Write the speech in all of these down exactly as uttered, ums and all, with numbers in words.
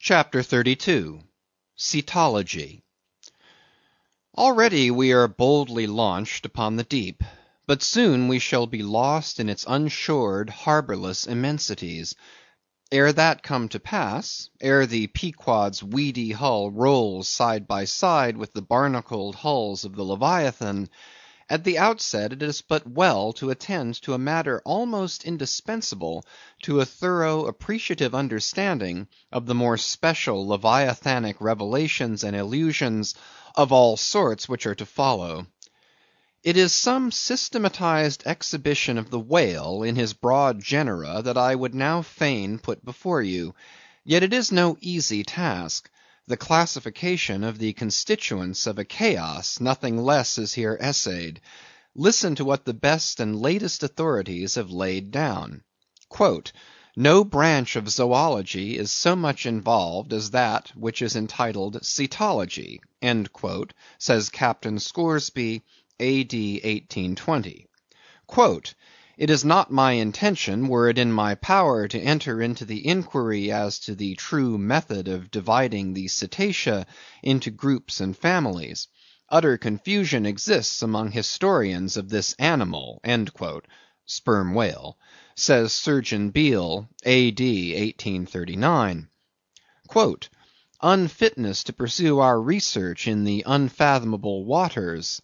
CHAPTER thirty-two. Cetology. Already we are boldly launched upon the deep; but soon we shall be lost in its unshored, harborless immensities. Ere that come to pass; ere the Pequod's weedy hull rolls side by side with the barnacled hulls of the Leviathan; at the outset it is but well to attend to a matter almost indispensable to a thorough, appreciative understanding of the more special Leviathanic revelations and illusions of all sorts which are to follow. It is some systematized exhibition of the whale in his broad genera that I would now fain put before you. Yet it is no easy task. The classification of the constituents of a chaos, nothing less is here essayed. Listen to what the best and latest authorities have laid down. "No branch of zoology is so much involved as that which is entitled Cetology," says Captain Scoresby, A D eighteen twenty. "It is not my intention, were it in my power, to enter into the inquiry as to the true method of dividing the Cetacea into groups and families. Utter confusion exists among historians of this animal" (Sperm Whale), says Surgeon Beale, A D eighteen thirty-nine. "Unfitness to pursue our research in the unfathomable waters."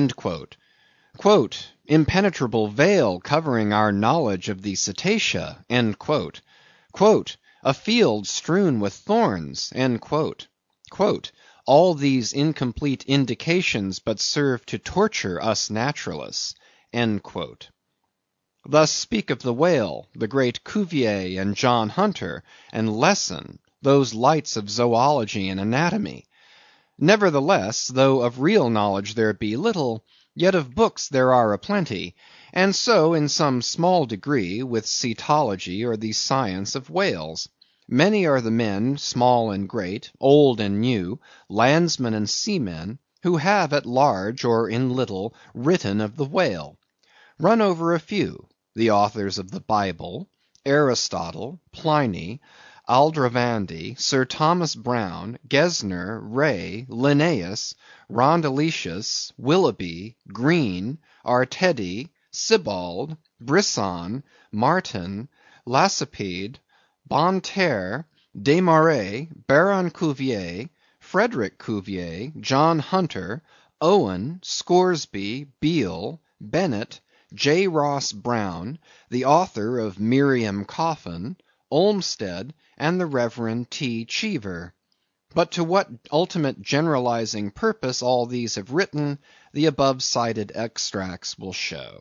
"Impenetrable veil covering our knowledge of the Cetacea." "A field strewn with thorns." "All these incomplete indications but serve to torture us naturalists." Thus speak of the whale, the great Cuvier and John Hunter, and Lesson, those lights of zoology and anatomy. Nevertheless, though of real knowledge there be little, yet of books there are a plenty; and so, in some small degree, with Cetology or the science of whales. Many are the men, small and great, old and new, landsmen and seamen, who have at large or in little written of the whale. Run over a few: the authors of the Bible, Aristotle, Pliny, Aldrovandi, Sir Thomas Brown, Gesner, Ray, Linnaeus, Rondeletius, Willoughby, Green, Artedi, Sibbald, Brisson, Martin, Lacépède, Bonterre, Desmarest, Baron Cuvier, Frederick Cuvier, John Hunter, Owen, Scoresby, Beale, Bennett, J. Ross Browne, the author of Miriam Coffin, Olmsted, and the Reverend T. Cheever. But to what ultimate generalizing purpose all these have written, the above cited extracts will show.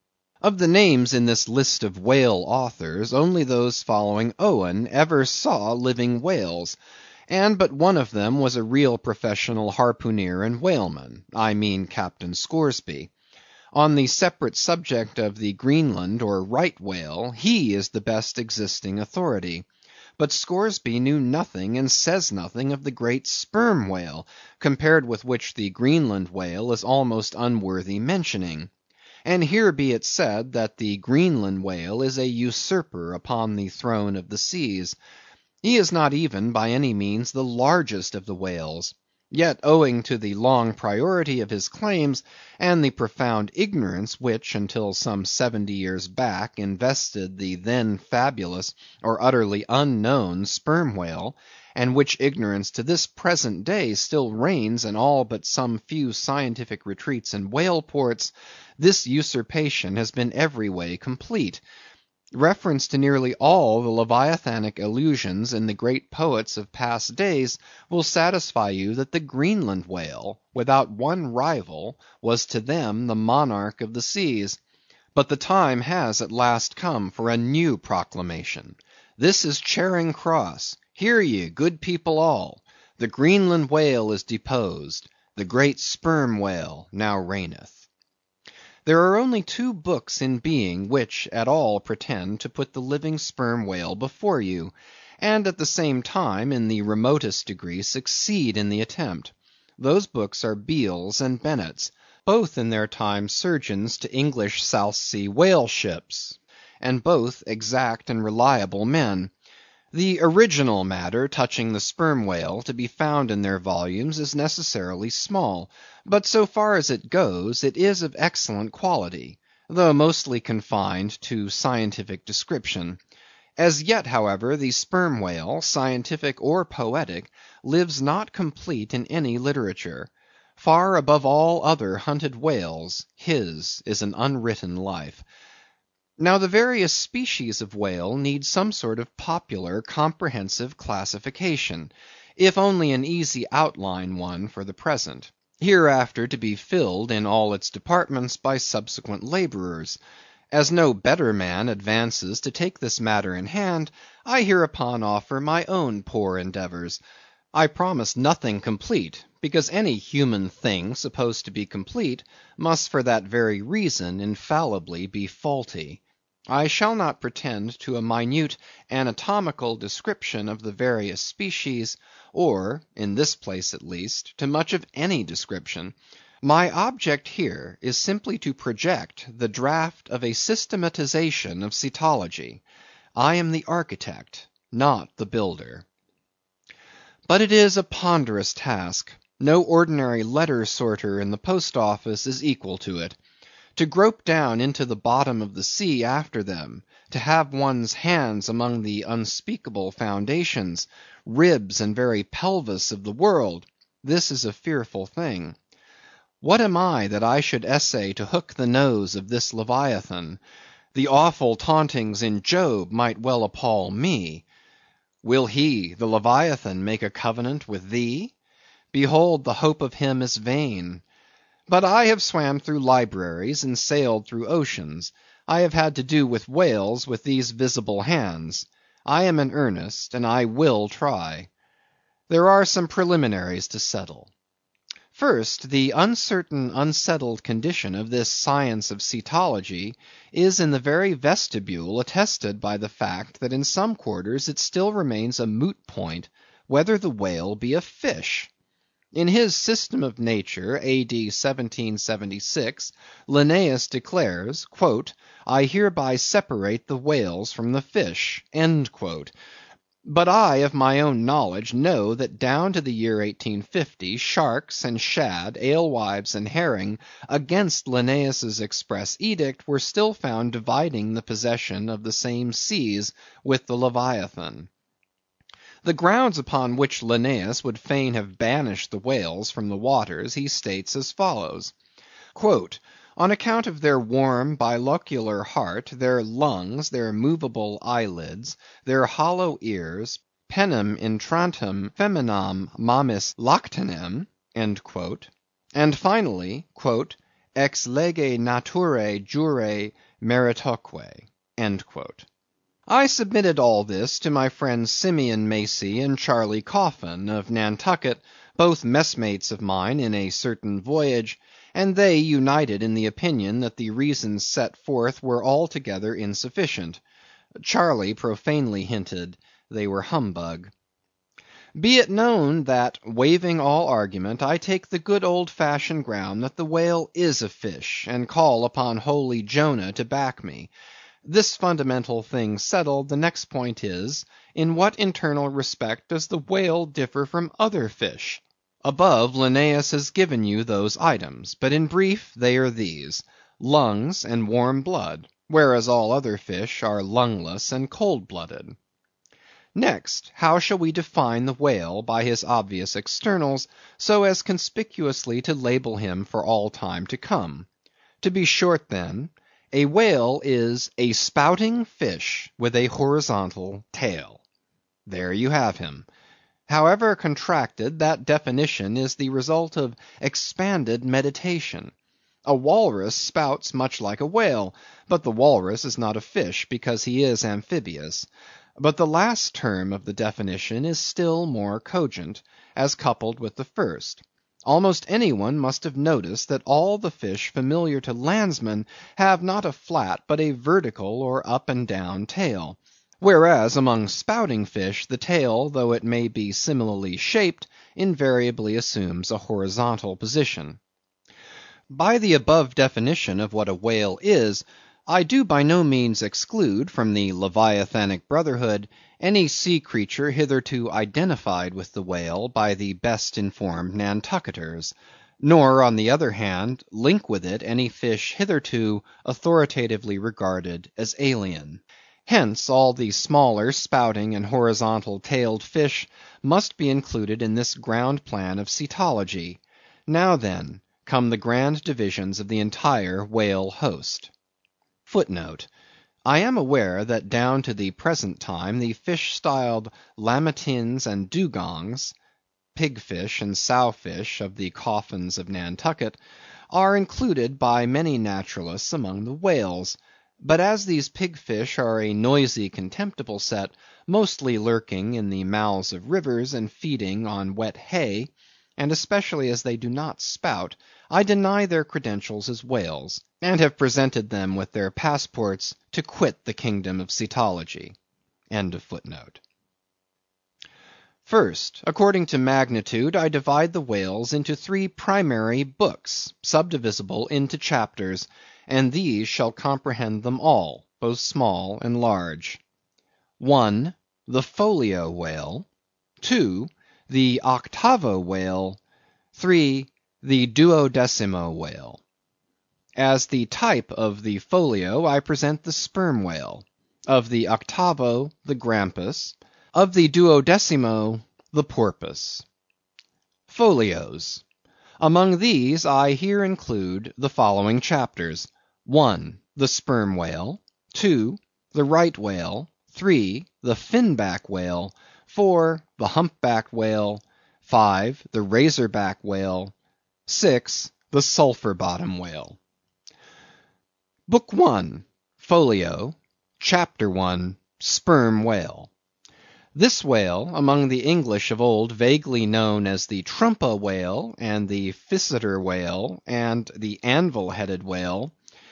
Of the names in this list of whale authors, only those following Owen ever saw living whales; and but one of them was a real professional harpooneer and whaleman, I mean Captain Scoresby. On the separate subject of the Greenland or Right Whale, he is the best existing authority. But Scoresby knew nothing and says nothing of the great Sperm Whale, compared with which the Greenland whale is almost unworthy mentioning. And here be it said, that the Greenland whale is a usurper upon the throne of the seas. He is not even by any means the largest of the whales. Yet owing to the long priority of his claims, and the profound ignorance which, until some seventy years back, invested the then fabulous or utterly unknown Sperm Whale, and which ignorance to this present day still reigns in all but some few scientific retreats and whale ports, this usurpation has been every way complete. Reference to nearly all the Leviathanic allusions in the great poets of past days will satisfy you that the Greenland whale, without one rival, was to them the monarch of the seas. But the time has at last come for a new proclamation. This is Charing Cross. Hear ye, good people all! The Greenland whale is deposed; the great Sperm Whale now reigneth. There are only two books in being which at all pretend to put the living Sperm Whale before you, and at the same time in the remotest degree succeed in the attempt. Those books are Beale's and Bennett's, both in their time surgeons to English South Sea whale ships, and both exact and reliable men. The original matter touching the Sperm Whale to be found in their volumes is necessarily small, but so far as it goes, it is of excellent quality, though mostly confined to scientific description. As yet, however, the Sperm Whale, scientific or poetic, lives not complete in any literature. Far above all other hunted whales, his is an unwritten life. Now the various species of whale need some sort of popular, comprehensive classification, if only an easy outline one for the present, hereafter to be filled in all its departments by subsequent laborers. As no better man advances to take this matter in hand, I hereupon offer my own poor endeavors. I promise nothing complete, because any human thing supposed to be complete must for that very reason infallibly be faulty. I shall not pretend to a minute anatomical description of the various species, or, in this place at least, to much of any description. My object here is simply to project the draught of a systematization of cetology. I am the architect, not the builder. But it is a ponderous task. No ordinary letter sorter in the post office is equal to it. To grope down into the bottom of the sea after them, to have one's hands among the unspeakable foundations, ribs and very pelvis of the world, this is a fearful thing. What am I that I should essay to hook the nose of this Leviathan? The awful tauntings in Job might well appall me. Will he, the Leviathan, make a covenant with thee? Behold, the hope of him is vain. But I have swam through libraries and sailed through oceans. I have had to do with whales with these visible hands. I am in earnest, and I will try. There are some preliminaries to settle. First, the uncertain, unsettled condition of this science of cetology is in the very vestibule attested by the fact that in some quarters it still remains a moot point whether the whale be a fish. In his System of Nature, A D seventeen seventy-six, Linnaeus declares, "I hereby separate the whales from the fish." But I of my own knowledge know that down to the year eighteen fifty, sharks and shad, alewives and herring, against Linnaeus's express edict, were still found dividing the possession of the same seas with the Leviathan. The grounds upon which Linnaeus would fain have banished the whales from the waters, he states as follows: "On account of their warm bilocular heart, their lungs, their movable eyelids, their hollow ears, penem intrantem feminam mammis lactantem," and finally, "ex lege naturae jure meritoque." I submitted all this to my friends Simeon Macey and Charley Coffin, of Nantucket, both messmates of mine in a certain voyage, and they united in the opinion that the reasons set forth were altogether insufficient. Charley profanely hinted they were humbug. Be it known that, waiving all argument, I take the good old fashioned ground that the whale is a fish, and call upon holy Jonah to back me. This fundamental thing settled, the next point is, in what internal respect does the whale differ from other fish? Above, Linnaeus has given you those items, but in brief they are these: lungs and warm blood, whereas all other fish are lungless and cold-blooded. Next, how shall we define the whale by his obvious externals, so as conspicuously to label him for all time to come? To be short then, a whale is a spouting fish with a horizontal tail. There you have him. However contracted, that definition is the result of expanded meditation. A walrus spouts much like a whale, but the walrus is not a fish because he is amphibious. But the last term of the definition is still more cogent, as coupled with the first. Almost any one must have noticed that all the fish familiar to landsmen have not a flat but a vertical or up and down tail; whereas among spouting fish the tail, though it may be similarly shaped, invariably assumes a horizontal position. By the above definition of what a whale is, I do by no means exclude from the Leviathanic brotherhood any sea creature hitherto identified with the whale by the best informed Nantucketers; nor, on the other hand, link with it any fish hitherto authoritatively regarded as alien. Hence, all the smaller spouting and horizontal tailed fish must be included in this ground plan of cetology. Now then, come the grand divisions of the entire whale host. Footnote: I am aware that down to the present time the fish styled lamatins and dugongs (pigfish and sowfish of the coffins of Nantucket) are included by many naturalists among the whales; but as these pigfish are a noisy contemptible set, mostly lurking in the mouths of rivers and feeding on wet hay, and especially as they do not spout, I deny their credentials as whales, and have presented them with their passports to quit the kingdom of cetology. First, according to magnitude, I divide the whales into three primary books, subdivisible into chapters, and these shall comprehend them all, both small and large. One. The Folio Whale. Two. The Octavo Whale. Three. The Duodecimo Whale. As the type of the Folio, I present the Sperm Whale; of the Octavo, the Grampus; of the Duodecimo, the Porpoise. Folios. Among these I here include the following chapters: one. The Sperm Whale. two. The Right Whale. three. The Finback Whale. four. The Humpbacked Whale. five. The Razor Back Whale. six. The Sulphur Bottom Whale. Book One, Folio, Chapter One, Sperm Whale. This whale, among the English of old vaguely known as the Trumpa whale, and the Physeter whale, and the Anvil-headed whale,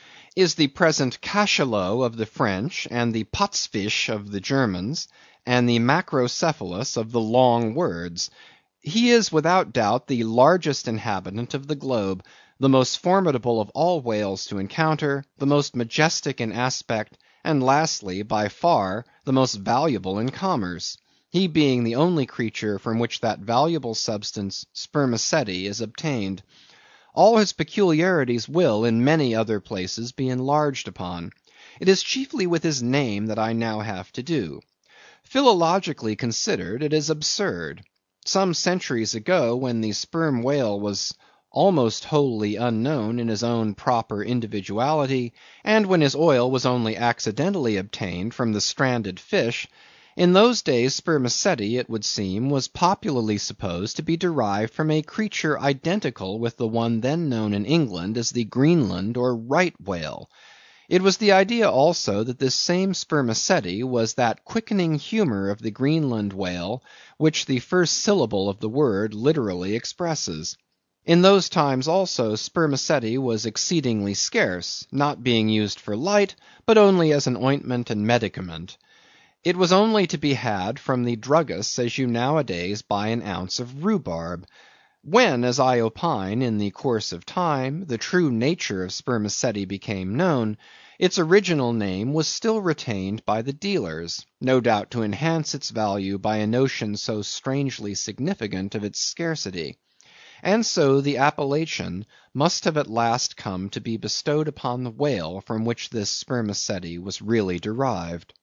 is the present Cachalot of the French, and the Potzfisch of the Germans, and the Macrocephalus of the long words. He is without doubt the largest inhabitant of the globe, the most formidable of all whales to encounter, the most majestic in aspect, and lastly, by far, the most valuable in commerce; he being the only creature from which that valuable substance, spermaceti, is obtained. All his peculiarities will, in many other places, be enlarged upon. It is chiefly with his name that I now have to do. Philologically considered, it is absurd. Some centuries ago, when the sperm whale was almost wholly unknown in his own proper individuality, and when his oil was only accidentally obtained from the stranded fish, in those days spermaceti, it would seem, was popularly supposed to be derived from a creature identical with the one then known in England as the Greenland or Right Whale. It was the idea also that this same spermaceti was that quickening humor of the Greenland whale which the first syllable of the word literally expresses. In those times also spermaceti was exceedingly scarce, not being used for light, but only as an ointment and medicament. It was only to be had from the druggists as you nowadays buy an ounce of rhubarb. When, as I opine, in the course of time, the true nature of spermaceti became known, its original name was still retained by the dealers, no doubt to enhance its value by a notion so strangely significant of its scarcity. And so the appellation must have at last come to be bestowed upon the whale from which this spermaceti was really derived.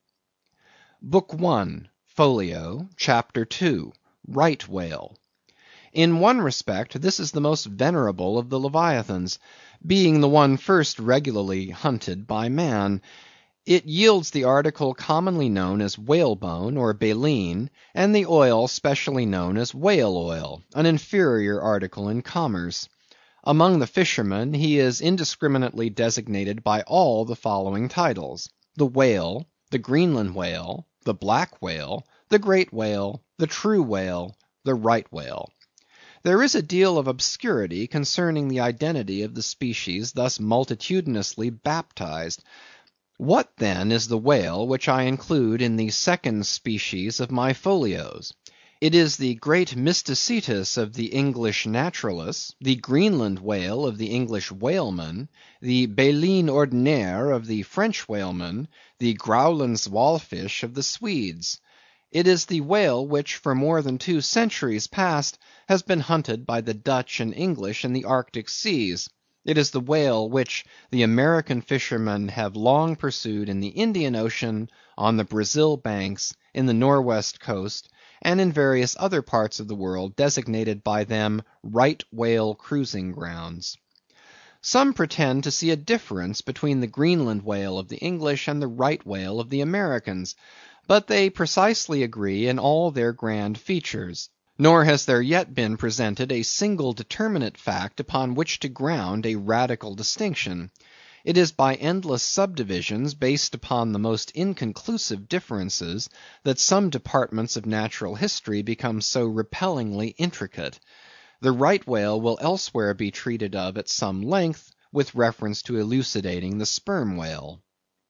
Book One, Folio, Chapter Two, Right Whale. In one respect this is the most venerable of the Leviathans, being the one first regularly hunted by man. It yields the article commonly known as whalebone or baleen, and the oil specially known as whale oil, an inferior article in commerce. Among the fishermen he is indiscriminately designated by all the following titles: the whale, the Greenland whale, the black whale, the great whale, the true whale, the right whale. There is a deal of obscurity concerning the identity of the species thus multitudinously baptized. What then is the whale which I include in the second species of my folios? It is the great Mysticetus of the English naturalists, the Greenland whale of the English whalemen, the Baleine ordinaire of the French whalemen, the Grauwlands walfish of the Swedes. It is the whale which for more than two centuries past has been hunted by the Dutch and English in the Arctic seas. It is the whale which the American fishermen have long pursued in the Indian Ocean, on the Brazil banks, in the Norwest coast, and in various other parts of the world designated by them right whale cruising grounds. Some pretend to see a difference between the Greenland whale of the English and the right whale of the Americans, but they precisely agree in all their grand features. Nor has there yet been presented a single determinate fact upon which to ground a radical distinction. It is by endless subdivisions based upon the most inconclusive differences that some departments of natural history become so repellingly intricate. The right whale will elsewhere be treated of at some length, with reference to elucidating the sperm whale.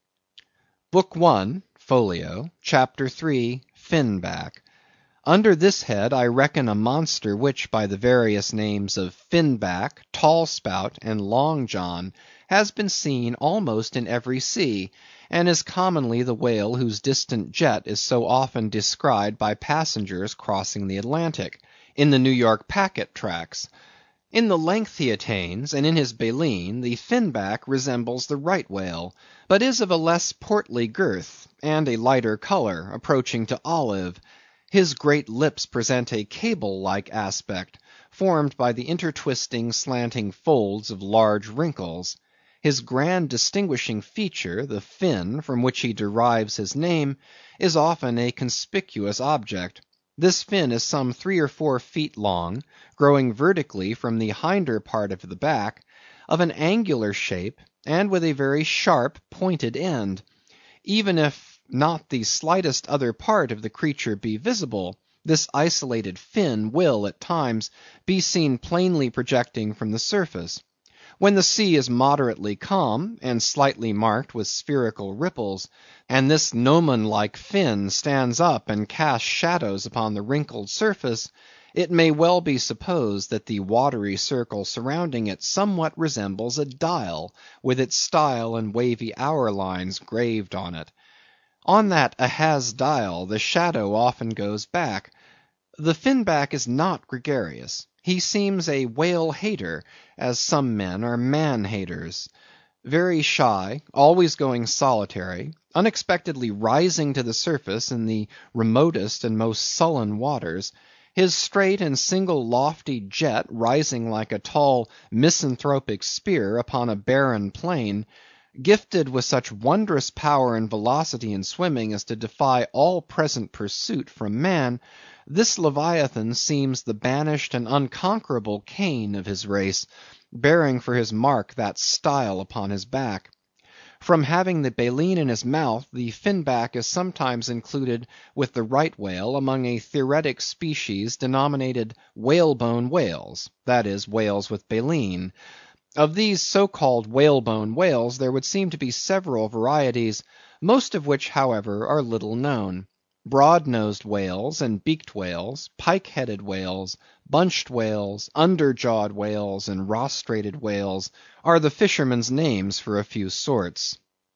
Book One, Folio, Chapter Three, Finback. Under this head I reckon a monster which by the various names of Finback, Tall Spout, and Long John has been seen almost in every sea, and is commonly the whale whose distant jet is so often descried by passengers crossing the Atlantic, in the New York packet tracks. In the length he attains, and in his baleen, the Finback resembles the right whale, but is of a less portly girth, and a lighter colour, approaching to olive. His great lips present a cable-like aspect, formed by the intertwisting, slanting folds of large wrinkles. His grand distinguishing feature, the fin, from which he derives his name, is often a conspicuous object. This fin is some three or four feet long, growing vertically from the hinder part of the back, of an angular shape, and with a very sharp, pointed end. Even if not the slightest other part of the creature be visible, this isolated fin will, at times, be seen plainly projecting from the surface. When the sea is moderately calm, and slightly marked with spherical ripples, and this gnomon-like fin stands up and casts shadows upon the wrinkled surface, it may well be supposed that the watery circle surrounding it somewhat resembles a dial, with its style and wavy hour lines graved on it. On that Ahaz dial the shadow often goes back. The Finback is not gregarious. He seems a whale-hater, as some men are man-haters. Very shy, always going solitary, unexpectedly rising to the surface in the remotest and most sullen waters, his straight and single lofty jet rising like a tall misanthropic spear upon a barren plain, gifted with such wondrous power and velocity in swimming as to defy all present pursuit from man, this Leviathan seems the banished and unconquerable Cain of his race, bearing for his mark that style upon his back. From having the baleen in his mouth, the Finback is sometimes included with the right whale among a theoretic species denominated whalebone whales, that is, whales with baleen. Of these so-called whalebone whales there would seem to be several varieties, most of which, however, are little known. Broad-nosed whales and beaked whales, pike-headed whales, bunched whales, under-jawed whales, and rostrated whales, are the fishermen's names for a few sorts.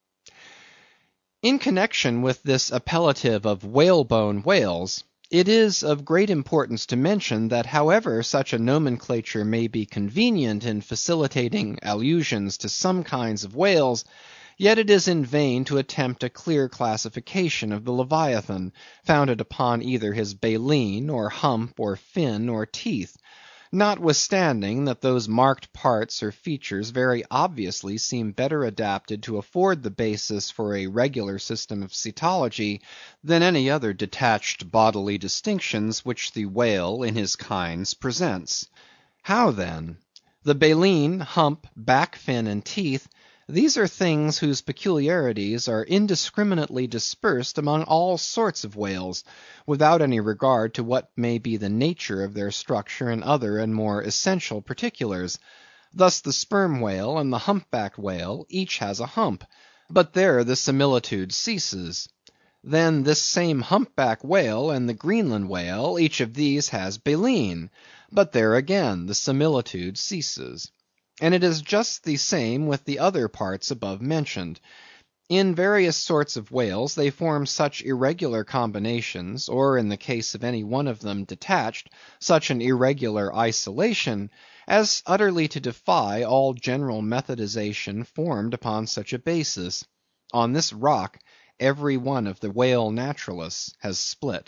In connection with this appellative of whalebone whales, it is of great importance to mention that however such a nomenclature may be convenient in facilitating allusions to some kinds of whales, yet it is in vain to attempt a clear classification of the Leviathan, founded upon either his baleen, or hump, or fin, or teeth; notwithstanding that those marked parts or features very obviously seem better adapted to afford the basis for a regular system of cetology than any other detached bodily distinctions which the whale in his kinds presents. How then? The baleen, hump, back fin, and teeth, these are things whose peculiarities are indiscriminately dispersed among all sorts of whales, without any regard to what may be the nature of their structure in other and more essential particulars. Thus the sperm whale and the humpbacked whale each has a hump, but there the similitude ceases. Then this same humpback whale and the Greenland whale, each of these has baleen; but there again the similitude ceases. And it is just the same with the other parts above mentioned. In various sorts of whales they form such irregular combinations, or in the case of any one of them detached, such an irregular isolation, as utterly to defy all general methodization formed upon such a basis. On this rock every one of the whale naturalists has split.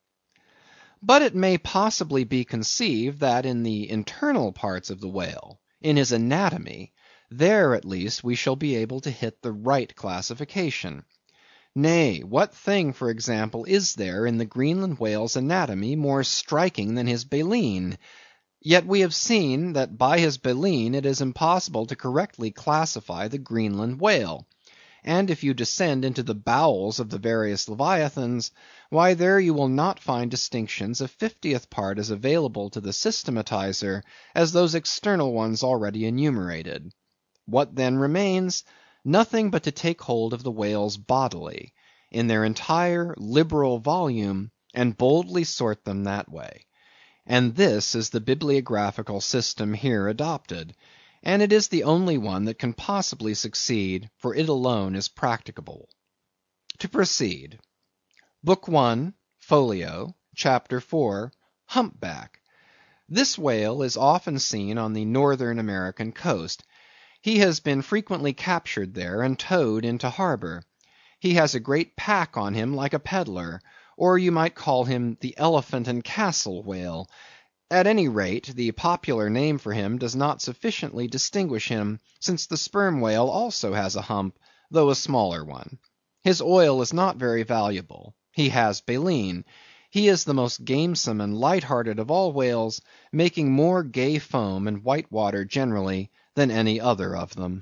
But it may possibly be conceived that in the internal parts of the whale, in his anatomy, there at least we shall be able to hit the right classification. Nay, what thing, for example, is there in the Greenland whale's anatomy more striking than his baleen? Yet we have seen that by his baleen it is impossible to correctly classify the Greenland whale. And if you descend into the bowels of the various leviathans, why there you will not find distinctions a fiftieth part as available to the systematizer as those external ones already enumerated. What then remains? Nothing but to take hold of the whales bodily, in their entire liberal volume, and boldly sort them that way. And this is the bibliographical system here adopted, and it is the only one that can possibly succeed, for it alone is practicable. To proceed. Book One, Folio, Chapter Four, Humpback. This whale is often seen on the northern American coast. He has been frequently captured there and towed into harbor. He has a great pack on him like a peddler, or you might call him the Elephant and Castle whale. At any rate, the popular name for him does not sufficiently distinguish him, since the sperm whale also has a hump, though a smaller one. His oil is not very valuable. He has baleen. He is the most gamesome and light-hearted of all whales, making more gay foam and white water generally than any other of them.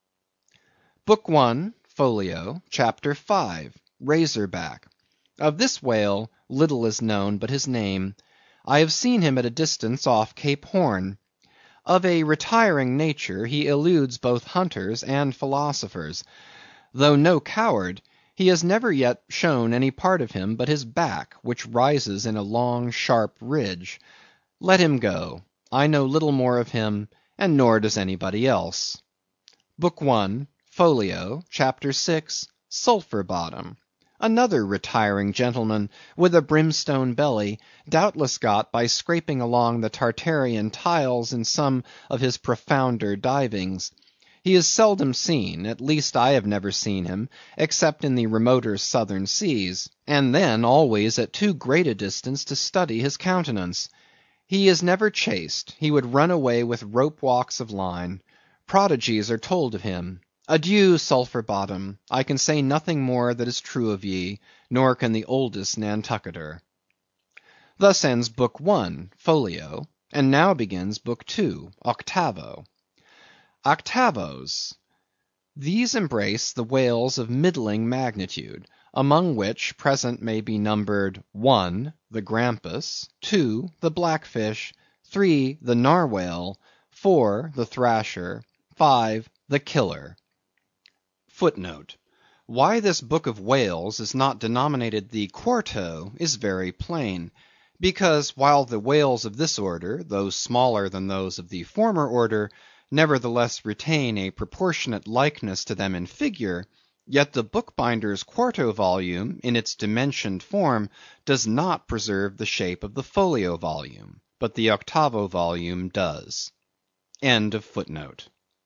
Book One, Folio, Chapter Five, Razor-Back. Of this whale little is known but his name. I have seen him at a distance off Cape Horn. Of a retiring nature, he eludes both hunters and philosophers. Though no coward, he has never yet shown any part of him but his back, which rises in a long sharp ridge. Let him go. I know little more of him, and nor does anybody else. Book One, Folio, Chapter Six, Sulphur Bottom. Another retiring gentleman, with a brimstone belly, doubtless got by scraping along the Tartarian tiles in some of his profounder divings. He is seldom seen, at least I have never seen him, except in the remoter southern seas, and then always at too great a distance to study his countenance. He is never chased; he would run away with rope walks of line. Prodigies are told of him. Adieu, Sulphur Bottom. I can say nothing more that is true of ye, nor can the oldest Nantucketer. Thus ends Book One, Folio, and now begins Book Two, Octavo. Octavos. These embrace the whales of middling magnitude, among which present may be numbered, one, the Grampus; two, the Blackfish; three, the Narwhale; four, the Thrasher; five, the Killer. Footnote: Why this book of whales is not denominated the Quarto is very plain. Because while the whales of this order, though smaller than those of the former order, nevertheless retain a proportionate likeness to them in figure, yet the bookbinder's quarto volume, in its dimensioned form, does not preserve the shape of the folio volume, but the octavo volume does. End of footnote.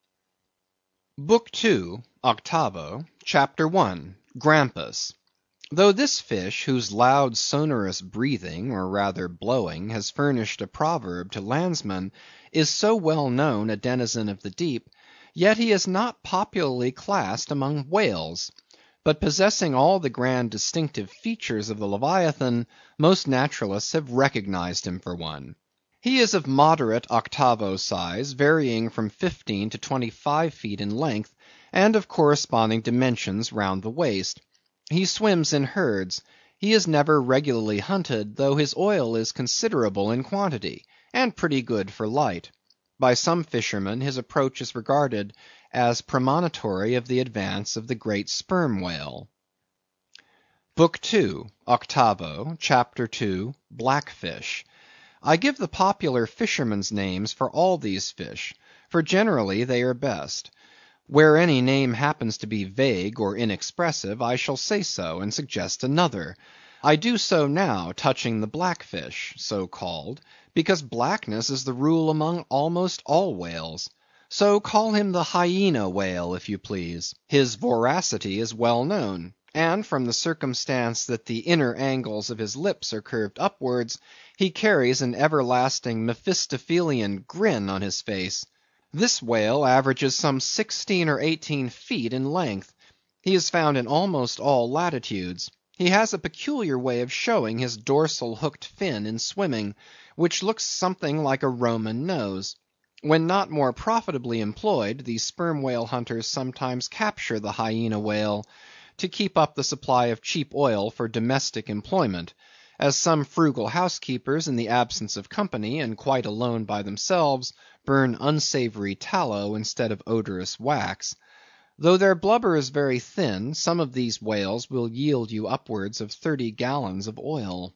Book Two, Octavo, Chapter One, Grampus. Though this fish, whose loud sonorous breathing, or rather blowing, has furnished a proverb to landsmen, is so well known a denizen of the deep, yet he is not popularly classed among whales; but possessing all the grand distinctive features of the Leviathan, most naturalists have recognized him for one. He is of moderate octavo size, varying from fifteen to twenty-five feet in length, and of corresponding dimensions round the waist. He swims in herds. He is never regularly hunted, though his oil is considerable in quantity, and pretty good for light. By some fishermen his approach is regarded as premonitory of the advance of the great sperm whale. Book two, Octavo, Chapter two, Blackfish. I give the popular fishermen's names for all these fish, for generally they are best. Where any name happens to be vague or inexpressive, I shall say so, and suggest another. I do so now touching the blackfish, so called, because blackness is the rule among almost all whales. So call him the Hyena whale, if you please. His voracity is well known, and from the circumstance that the inner angles of his lips are curved upwards, he carries an everlasting Mephistophelian grin on his face. This whale averages some sixteen or eighteen feet in length. He is found in almost all latitudes. He has a peculiar way of showing his dorsal hooked fin in swimming, which looks something like a Roman nose. When not more profitably employed, the sperm whale hunters sometimes capture the Hyena whale, to keep up the supply of cheap oil for domestic employment, as some frugal housekeepers in the absence of company, and quite alone by themselves, burn unsavory tallow instead of odorous wax. Though their blubber is very thin, some of these whales will yield you upwards of thirty gallons of oil.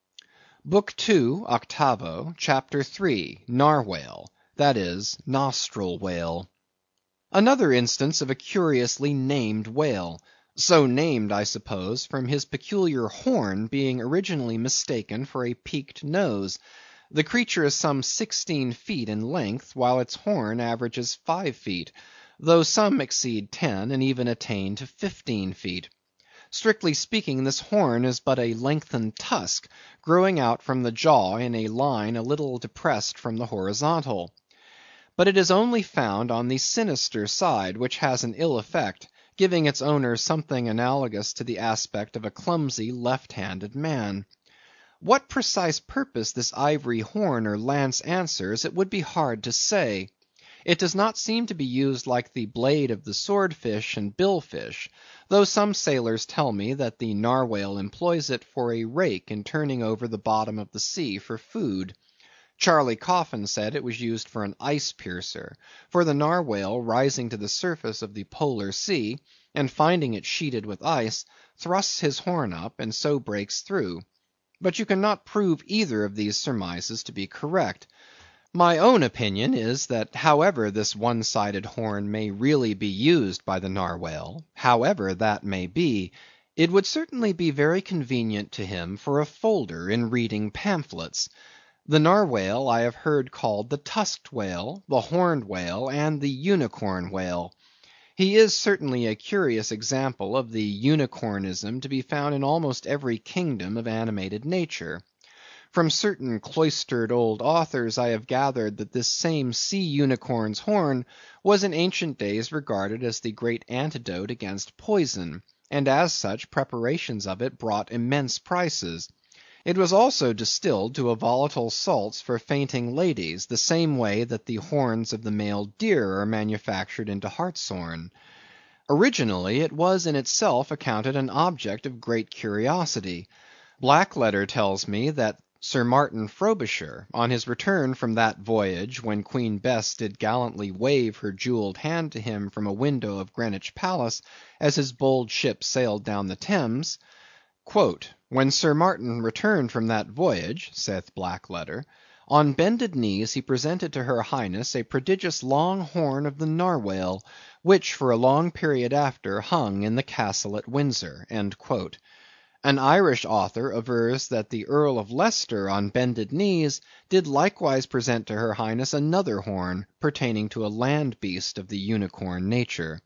Book two, Octavo, Chapter three, Narwhale, that is, Nostril Whale. Another instance of a curiously named whale. So named, I suppose, from his peculiar horn being originally mistaken for a peaked nose. The creature is some sixteen feet in length, while its horn averages five feet, though some exceed ten, and even attain to fifteen feet. Strictly speaking, this horn is but a lengthened tusk, growing out from the jaw in a line a little depressed from the horizontal. But it is only found on the sinister side, which has an ill effect, giving its owner something analogous to the aspect of a clumsy left-handed man. What precise purpose this ivory horn or lance answers, it would be hard to say. It does not seem to be used like the blade of the swordfish and billfish, though some sailors tell me that the narwhale employs it for a rake in turning over the bottom of the sea for food. Charley Coffin said it was used for an ice piercer, for the narwhale rising to the surface of the polar sea, and finding it sheeted with ice, thrusts his horn up, and so breaks through. But you cannot prove either of these surmises to be correct. My own opinion is, that however this one-sided horn may really be used by the narwhale, however that may be, it would certainly be very convenient to him for a folder in reading pamphlets. The narwhale I have heard called the tusked whale, the horned whale, and the unicorn whale. He is certainly a curious example of the unicornism to be found in almost every kingdom of animated nature. From certain cloistered old authors I have gathered that this same sea unicorn's horn was in ancient days regarded as the great antidote against poison, and as such preparations of it brought immense prices. It was also distilled to a volatile salts for fainting ladies, the same way that the horns of the male deer are manufactured into hartshorn. Originally it was in itself accounted an object of great curiosity. Blackletter tells me that Sir Martin Frobisher, on his return from that voyage when Queen Bess did gallantly wave her jewelled hand to him from a window of Greenwich Palace, as his bold ship sailed down the Thames, quote, "When Sir Martin returned from that voyage," saith Blackletter, "on bended knees he presented to her Highness a prodigious long horn of the narwhale, which for a long period after hung in the castle at Windsor." End quote. An Irish author avers that the Earl of Leicester on bended knees did likewise present to her Highness another horn, pertaining to a land beast of the unicorn nature.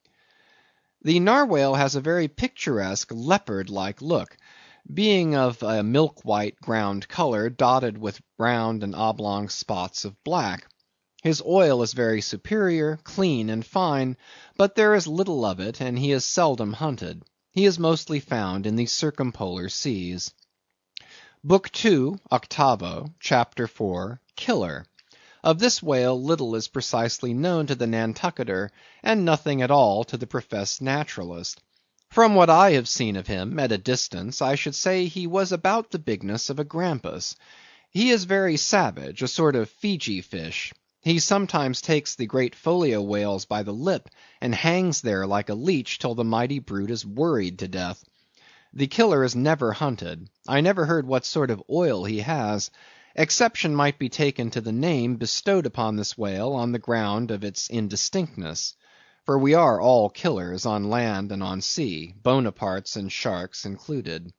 The narwhale has a very picturesque leopard-like look, being of a milk-white ground colour, dotted with round and oblong spots of black. His oil is very superior, clean, and fine, but there is little of it, and he is seldom hunted. He is mostly found in the circumpolar seas. Book two, Octavo, Chapter four, Killer. Of this whale little is precisely known to the Nantucketer, and nothing at all to the professed naturalist. From what I have seen of him, at a distance, I should say he was about the bigness of a grampus. He is very savage, a sort of Feegee fish. He sometimes takes the great folio whales by the lip, and hangs there like a leech till the mighty brute is worried to death. The killer is never hunted. I never heard what sort of oil he has. Exception might be taken to the name bestowed upon this whale on the ground of its indistinctness. For we are all killers on land and on sea, Bonapartes and sharks included.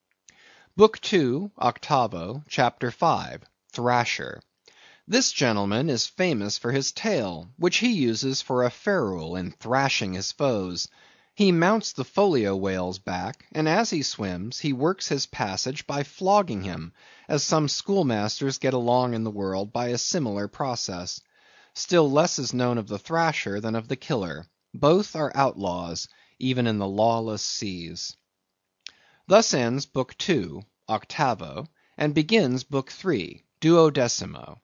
Book two, octavo, chapter five, Thrasher. This gentleman is famous for his tail, which he uses for a ferule in thrashing his foes. He mounts the Folio whale's back, and as he swims, he works his passage by flogging him, as some schoolmasters get along in the world by a similar process. Still less is known of the Thrasher than of the killer. Both are outlaws, even in the lawless seas. Thus ends Book two, octavo, and begins Book three, duodecimo.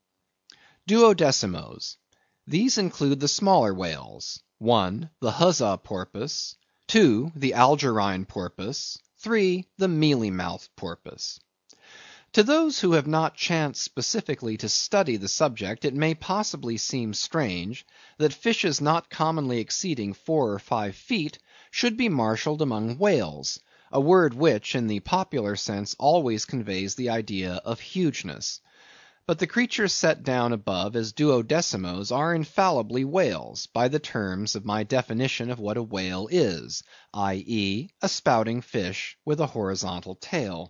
Duodecimos. These include the smaller whales. One, the Huzza porpoise. Two, the Algerine porpoise. Three, the mealy-mouthed porpoise. To those who have not chanced specifically to study the subject, it may possibly seem strange that fishes not commonly exceeding four or five feet should be marshalled among whales, a word which, in the popular sense, always conveys the idea of hugeness. But the creatures set down above as duodecimos are infallibly whales, by the terms of my definition of what a whale is, that is, a spouting fish with a horizontal tail.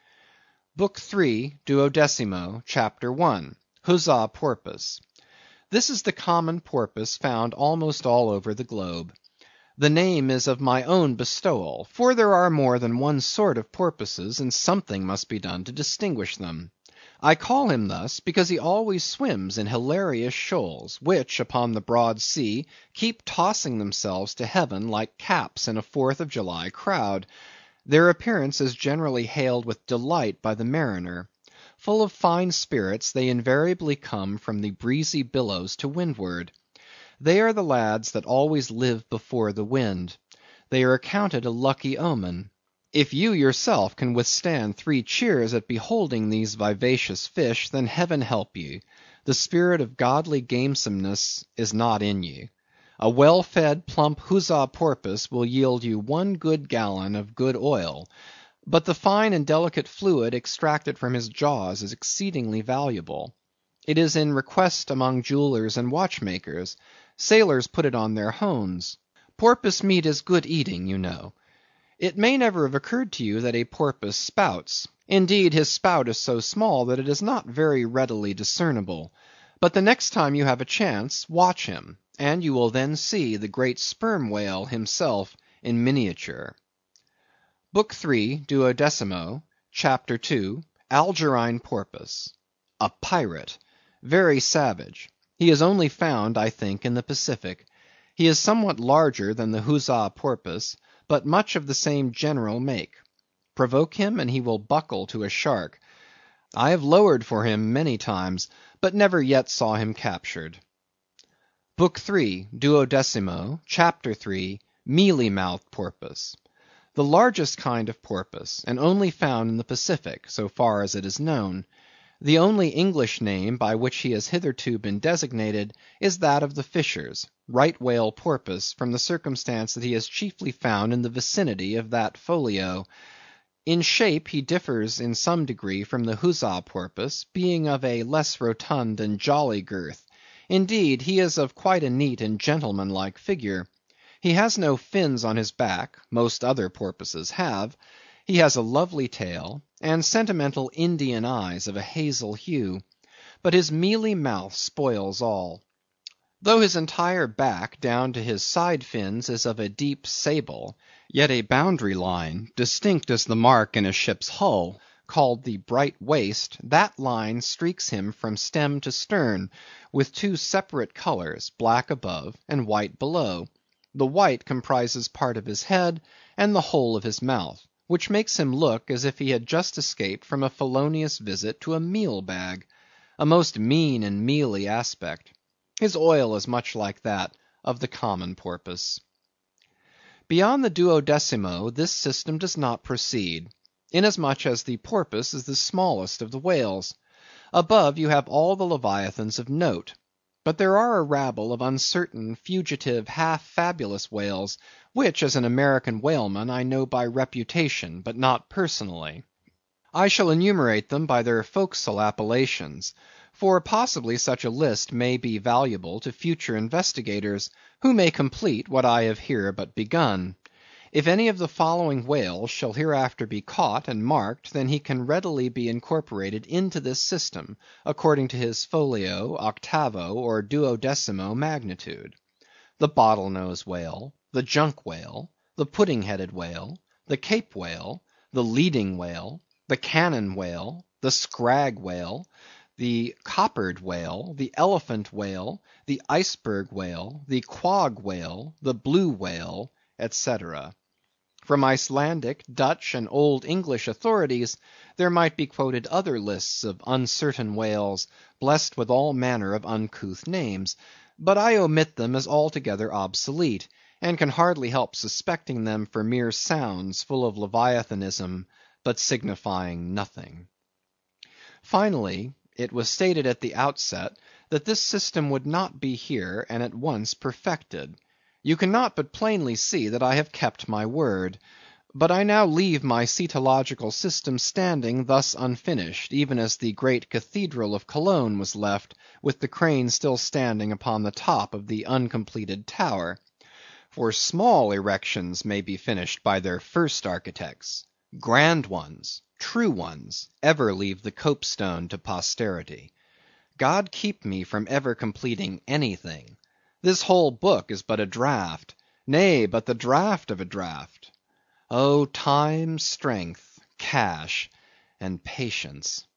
Book three, duodecimo, chapter one, Huzza porpoise. This is the common porpoise found almost all over the globe. The name is of my own bestowal, for there are more than one sort of porpoises, and something must be done to distinguish them. I call him thus, because he always swims in hilarious shoals, which, upon the broad sea, keep tossing themselves to heaven like caps in a Fourth of July crowd. Their appearance is generally hailed with delight by the mariner. Full of fine spirits, they invariably come from the breezy billows to windward. They are the lads that always live before the wind. They are accounted a lucky omen. If you yourself can withstand three cheers at beholding these vivacious fish, then Heaven help you. The spirit of godly gamesomeness is not in you. A well-fed, plump Huzza porpoise will yield you one good gallon of good oil, but the fine and delicate fluid extracted from his jaws is exceedingly valuable. It is in request among jewelers and watchmakers. Sailors put it on their hones. Porpoise meat is good eating, you know. It may never have occurred to you that a porpoise spouts. Indeed, his spout is so small that it is not very readily discernible. But the next time you have a chance, watch him, and you will then see the great sperm whale himself in miniature. Book three, duodecimo, chapter two, Algerine porpoise. A pirate. Very savage. He is only found, I think, in the Pacific. He is somewhat larger than the Huzza porpoise, but much of the same general make. Provoke him, and he will buckle to a shark. I have lowered for him many times, but never yet saw him captured. Book three, duodecimo, chapter three, Mealy-mouthed porpoise. The largest kind of porpoise, and only found in the Pacific, so far as it is known. The only English name by which he has hitherto been designated is that of the fishers, right whale porpoise, from the circumstance that he is chiefly found in the vicinity of that folio. In shape he differs in some degree from the Huzza porpoise, being of a less rotund and jolly girth. Indeed, he is of quite a neat and gentlemanlike figure. He has no fins on his back; most other porpoises have. He has a lovely tail, and sentimental Indian eyes of a hazel hue. But his mealy mouth spoils all. Though his entire back, down to his side fins, is of a deep sable, yet a boundary line, distinct as the mark in a ship's hull, called the bright waist, that line streaks him from stem to stern with two separate colors, black above and white below. The white comprises part of his head and the whole of his mouth, which makes him look as if he had just escaped from a felonious visit to a meal bag. A most mean and mealy aspect. His oil is much like that of the common porpoise. Beyond the duodecimo this system does not proceed, inasmuch as the porpoise is the smallest of the whales. Above you have all the leviathans of note. But there are a rabble of uncertain, fugitive, half fabulous whales, which, as an American whaleman, I know by reputation, but not personally. I shall enumerate them by their forecastle appellations; for possibly such a list may be valuable to future investigators, who may complete what I have here but begun. If any of the following whales shall hereafter be caught and marked, then he can readily be incorporated into this system, according to his folio, octavo, or duodecimo magnitude: the bottle nose whale, the junk whale, the pudding headed whale, the Cape whale, the leading whale, the cannon whale, the scrag whale, the coppered whale, the elephant whale, the iceberg whale, the quag whale, the blue whale, et cetera. From Icelandic, Dutch, and Old English authorities, there might be quoted other lists of uncertain whales, blessed with all manner of uncouth names; but I omit them as altogether obsolete, and can hardly help suspecting them for mere sounds full of leviathanism, but signifying nothing. Finally, it was stated at the outset that this system would not be here and at once perfected. You cannot but plainly see that I have kept my word. But I now leave my cetological system standing thus unfinished, even as the great cathedral of Cologne was left, with the crane still standing upon the top of the uncompleted tower. For small erections may be finished by their first architects; grand ones, true ones, ever leave the copestone to posterity. God keep me from ever completing anything. This whole book is but a draught; nay, but the draught of a draught. Oh, time, strength, cash, and patience!